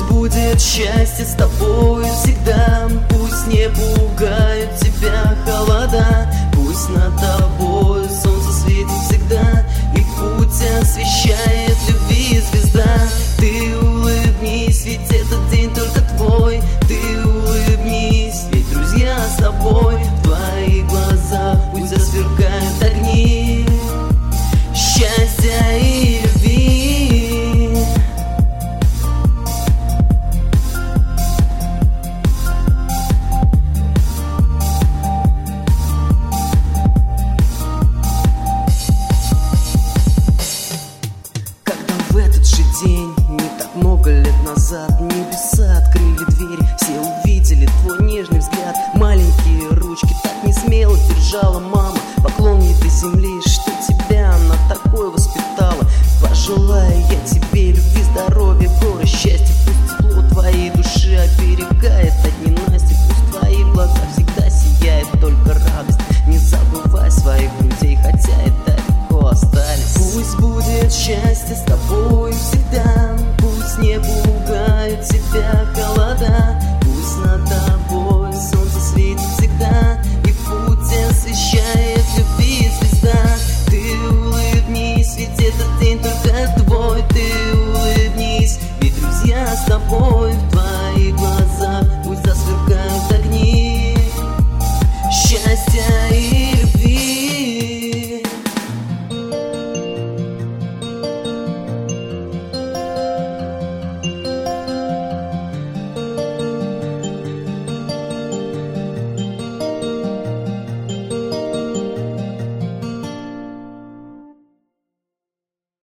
будет счастье с тобою всегда. Пусть не пугают тебя холода, пусть над тобой солнце светит всегда, и путь освещает любви звезда. Ты улыбнись, ведь этот день только твой. Ты улыбнись, ведь друзья с тобой. В твоих глазах пусть засверкают огни счастья и любви. Когда в этот же день, не так много лет назад, небеса открыли двери, все увидели твой нежный взгляд. Маленькие ручки так не смело держала мама, поклон ей до земли.